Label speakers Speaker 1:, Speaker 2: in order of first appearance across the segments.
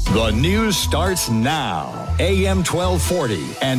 Speaker 1: The news starts now. AM 1240 and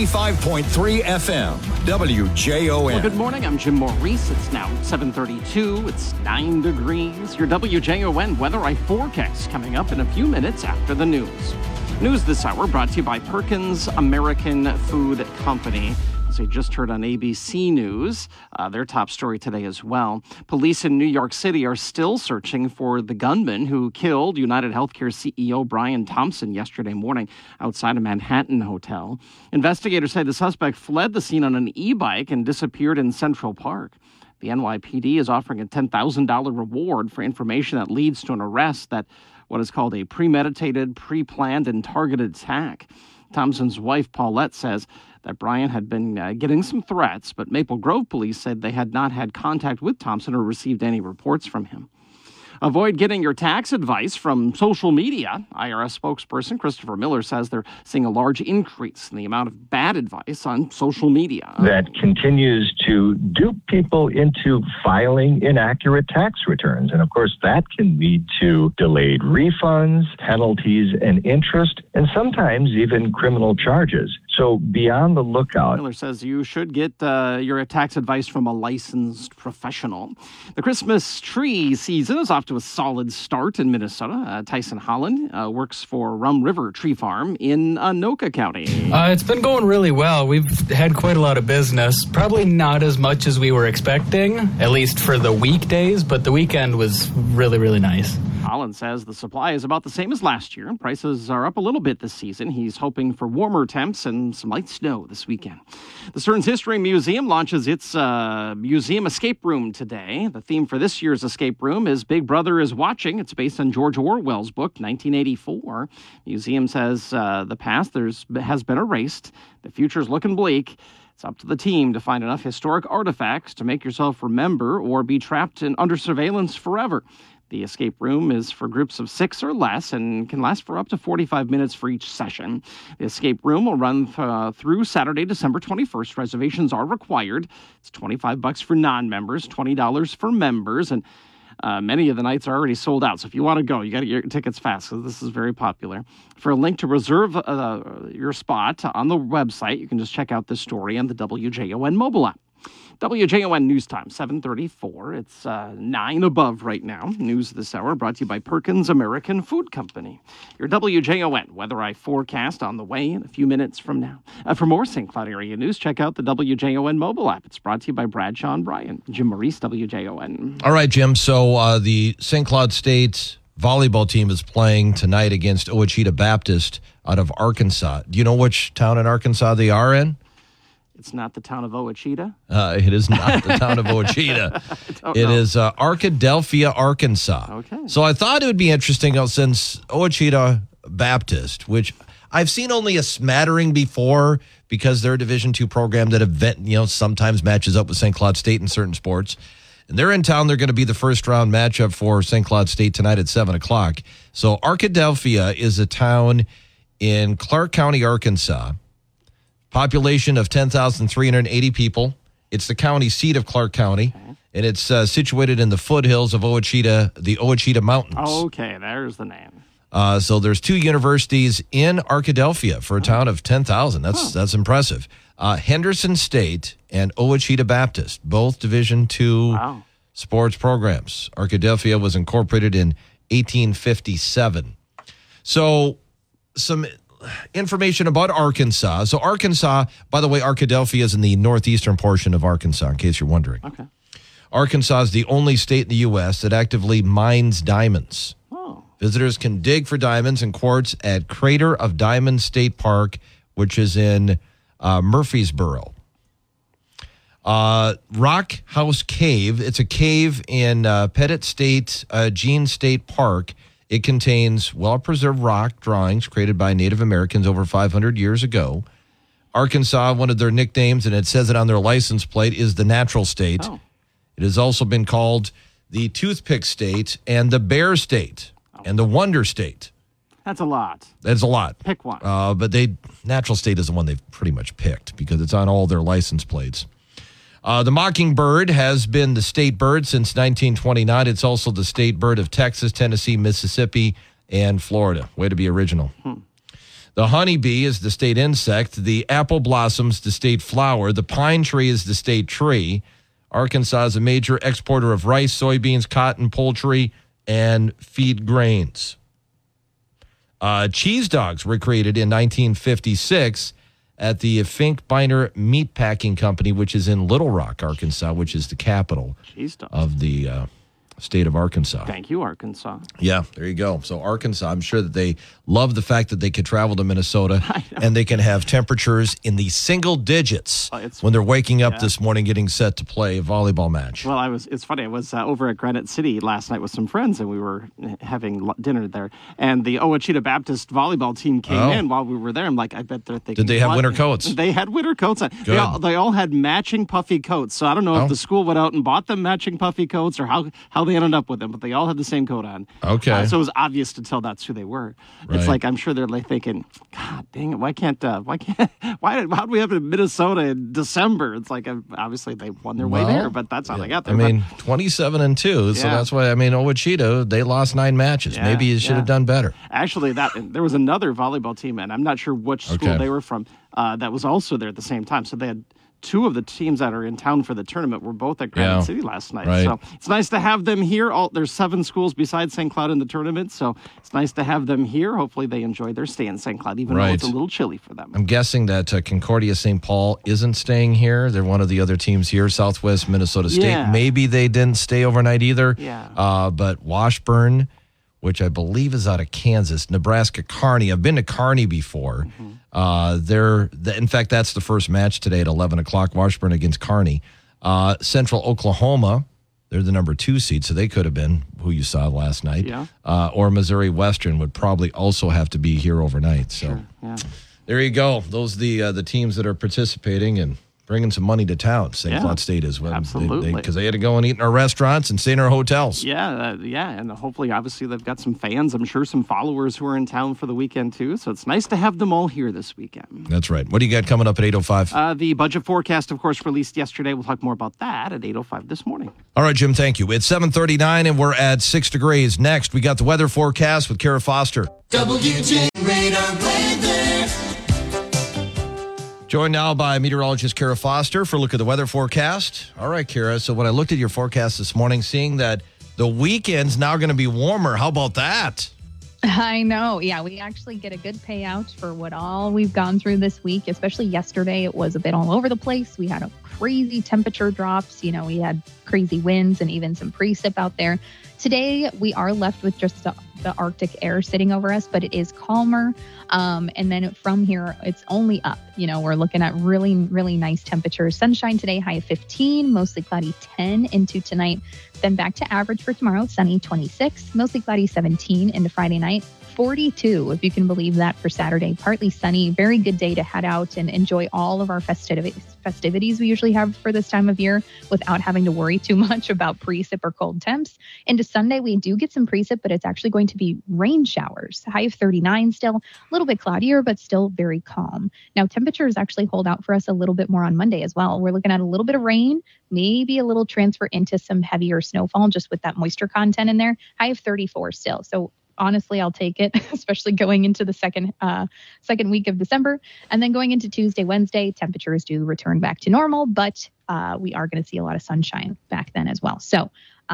Speaker 1: 95.3 FM. WJON.
Speaker 2: Well, good morning. I'm Jim Maurice. It's now 7:32. It's 9 degrees. Your WJON weather eye forecast coming up in a few minutes after the news. News this hour brought to you by Perkins American Food Company. As we just heard on ABC News, their top story today as well. Police in New York City are still searching for the gunman who killed United Healthcare CEO Brian Thompson yesterday morning outside a Manhattan hotel. Investigators say the suspect fled the scene on an e-bike and disappeared in Central Park. The NYPD is offering a $10,000 reward for information that leads to an arrest that what is called a premeditated, pre-planned, and targeted attack. Thompson's wife, Paulette, says that Brian had been getting some threats, but Maple Grove police said they had not had contact with Thompson or received any reports from him. Avoid getting your tax advice from social media. IRS spokesperson Christopher Miller says they're seeing a large increase in the amount of bad advice on social media.
Speaker 3: That continues to dupe people into filing inaccurate tax returns. And of course, that can lead to delayed refunds, penalties, and interest, and sometimes even criminal charges. So be on the lookout.
Speaker 2: Miller says you should get your tax advice from a licensed professional. The Christmas tree season is off to a solid start in Minnesota. Tyson Holland works for Rum River Tree Farm in Anoka County.
Speaker 4: It's been going really well. We've had quite a lot of business. Probably not as much as we were expecting, at least for the weekdays, but the weekend was really, really nice.
Speaker 2: Holland says the supply is about the same as last year. Prices are up a little bit this season. He's hoping for warmer temps and some light snow this weekend. The Stearns History Museum launches its museum escape room today. The theme for this year's escape room is Big Brother is Watching. It's based on George Orwell's book, 1984. Museum says the past has been erased. The future's looking bleak. It's up to the team to find enough historic artifacts to make yourself remember or be trapped under surveillance forever. The escape room is for groups of 6 or less and can last for up to 45 minutes for each session. The escape room will run through Saturday, December 21st. Reservations are required. It's $25 for non-members, $20 for members, and many of the nights are already sold out. So if you want to go, you got to get your tickets fast because this is very popular. For a link to reserve your spot on the website, you can just check out this story on the WJON mobile app. WJON News Time, 7:34. It's 9 above right now. News this hour brought to you by Perkins American Food Company. Your WJON weather eye forecast on the way in a few minutes from now. For more St. Cloud area news, check out the WJON mobile app. It's brought to you by Bradshaw and Bryan. Jim Maurice, WJON.
Speaker 5: All right, Jim. So the St. Cloud State volleyball team is playing tonight against Ouachita Baptist out of Arkansas. Do you know which town in Arkansas they are in?
Speaker 2: It's not the town of Ouachita?
Speaker 5: It is not the town of Ouachita. It is Arkadelphia, Arkansas.
Speaker 2: Okay.
Speaker 5: So I thought it would be interesting since Ouachita Baptist, which I've seen only a smattering before because they're a Division II program that sometimes matches up with St. Cloud State in certain sports. And they're in town. They're going to be the first round matchup for St. Cloud State tonight at 7 o'clock. So Arkadelphia is a town in Clark County, Arkansas. Population of 10,380 people. It's the county seat of Clark County, and it's situated in the foothills of Ouachita, the Ouachita Mountains.
Speaker 2: Okay, there's the name.
Speaker 5: So there's 2 universities in Arkadelphia for a town of 10,000. That's impressive. Henderson State and Ouachita Baptist, both Division II sports programs. Arkadelphia was incorporated in 1857. So some information about Arkansas. So Arkansas, by the way, Arkadelphia is in the northeastern portion of Arkansas, in case you're wondering.
Speaker 2: Okay.
Speaker 5: Arkansas is the only state in the U.S. that actively mines diamonds.
Speaker 2: Oh.
Speaker 5: Visitors can dig for diamonds and quartz at Crater of Diamonds State Park, which is in Murfreesboro. Rock House Cave. It's a cave in Pettit State, Jean State Park. It contains well-preserved rock drawings created by Native Americans over 500 years ago. Arkansas, one of their nicknames, and it says it on their license plate, is the Natural State.
Speaker 2: Oh.
Speaker 5: It has also been called the Toothpick State and the Bear State and the Wonder State.
Speaker 2: That's a lot.
Speaker 5: That's a lot.
Speaker 2: Pick one.
Speaker 5: But Natural State is the one they've pretty much picked because it's on all their license plates. The mockingbird has been the state bird since 1929. It's also the state bird of Texas, Tennessee, Mississippi, and Florida. Way to be original. The honeybee is the state insect. The apple blossoms the state flower. The pine tree is the state tree. Arkansas is a major exporter of rice, soybeans, cotton, poultry, and feed grains. Cheese dogs were created in 1956 at the Fink Biner Meatpacking Company, which is in Little Rock, Arkansas, which is the capital of the state of Arkansas.
Speaker 2: Thank you, Arkansas.
Speaker 5: Yeah, there you go. So Arkansas, I'm sure that they love the fact that they could travel to Minnesota and they can have temperatures in the single digits when they're waking up this morning getting set to play a volleyball match.
Speaker 2: Well, it's funny. I was over at Granite City last night with some friends, and we were having dinner there. And the Ouachita Baptist volleyball team came in while we were there. I'm like, I bet they're thinking.
Speaker 5: Did they have winter coats?
Speaker 2: They had winter coats on. They all had matching puffy coats. So I don't know if the school went out and bought them matching puffy coats or how they ended up with them, but they all had the same coat on.
Speaker 5: Okay.
Speaker 2: So it was obvious to tell that's who they were.
Speaker 5: Right.
Speaker 2: It's like, I'm sure they're like thinking, God dang it, how do we have it in Minnesota in December? It's like, obviously they won their way there, but that's how they got there.
Speaker 5: I mean, 27-2, so that's why, Ouachita, they lost 9 matches. Maybe you should have done better.
Speaker 2: Actually, there was another volleyball team, and I'm not sure which school they were from, that was also there at the same time. So they had 2 of the teams that are in town for the tournament were both at Granite City last night.
Speaker 5: Right.
Speaker 2: So it's nice to have them here. There's 7 schools besides St. Cloud in the tournament, so it's nice to have them here. Hopefully they enjoy their stay in St. Cloud, even though it's a little chilly for them.
Speaker 5: I'm guessing that Concordia St. Paul isn't staying here. They're one of the other teams here, Southwest Minnesota State.
Speaker 2: Yeah.
Speaker 5: Maybe they didn't stay overnight either.
Speaker 2: Yeah.
Speaker 5: But Washburn, which I believe is out of Kansas, Nebraska Kearney. I've been to Kearney before. In fact, that's the first match today at 11 o'clock, Washburn against Kearney. Central Oklahoma, they're the number 2 seed, so they could have been who you saw last night.
Speaker 2: Yeah.
Speaker 5: Or Missouri Western would probably also have to be here overnight. So there you go. Those are the teams that are participating and bringing some money to town. St. Cloud State is.
Speaker 2: Absolutely.
Speaker 5: Because they had to go and eat in our restaurants and stay in our hotels.
Speaker 2: Yeah, and hopefully, obviously, they've got some fans. I'm sure some followers who are in town for the weekend, too. So it's nice to have them all here this weekend.
Speaker 5: That's right. What do you got coming up at 8:05?
Speaker 2: The budget forecast, of course, released yesterday. We'll talk more about that at 8:05 this morning.
Speaker 5: All right, Jim, thank you. It's 7:39, and we're at 6 degrees. Next, we got the weather forecast with Kara Foster.
Speaker 6: WJ Radar Weather.
Speaker 5: Joined now by meteorologist Kara Foster for a look at the weather forecast. All right, Kara. So when I looked at your forecast this morning, seeing that the weekend's now going to be warmer, how about that?
Speaker 7: I know. Yeah, we actually get a good payout for what all we've gone through this week, especially yesterday. It was a bit all over the place. We had a crazy temperature drops. We had crazy winds and even some precip out there. Today, we are left with just the Arctic air sitting over us, but it is calmer. And then from here, it's only up. We're looking at really, really nice temperatures. Sunshine today, high of 15, mostly cloudy 10 into tonight. Then back to average for tomorrow, sunny 26, mostly cloudy 17 into Friday night. 42, if you can believe that, for Saturday. Partly sunny, very good day to head out and enjoy all of our festivities we usually have for this time of year without having to worry too much about precip or cold temps. Into Sunday, we do get some precip, but it's actually going to be rain showers. High of 39 still, a little bit cloudier, but still very calm. Now, temperatures actually hold out for us a little bit more on Monday as well. We're looking at a little bit of rain, maybe a little transfer into some heavier snowfall just with that moisture content in there. High of 34 still. So honestly, I'll take it, especially going into the second week of December. And then going into Tuesday, Wednesday, temperatures do return back to normal, but we are going to see a lot of sunshine back then as well. So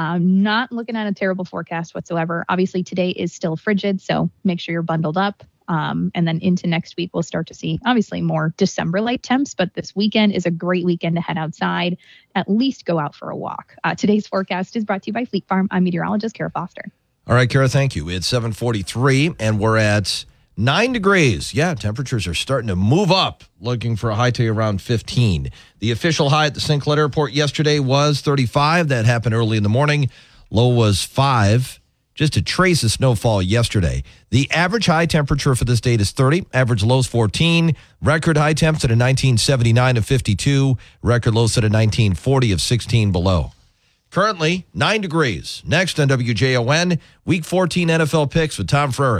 Speaker 7: not looking at a terrible forecast whatsoever. Obviously, today is still frigid, so make sure you're bundled up. And then into next week, we'll start to see, obviously, more December-like temps. But this weekend is a great weekend to head outside, at least go out for a walk. Today's forecast is brought to you by Fleet Farm. I'm meteorologist Kara Foster.
Speaker 5: All right, Kara, thank you. It's 7:43, and we're at 9 degrees. Yeah, temperatures are starting to move up, looking for a high today around 15. The official high at the St. Cloud Airport yesterday was 35. That happened early in the morning. Low was 5. Just a trace of snowfall yesterday. The average high temperature for this date is 30. Average lows 14. Record high temps at a 1979 of 52. Record lows at a 1940 of 16 below. Currently, 9 degrees. Next on WJON, Week 14 NFL picks with Tom Frere.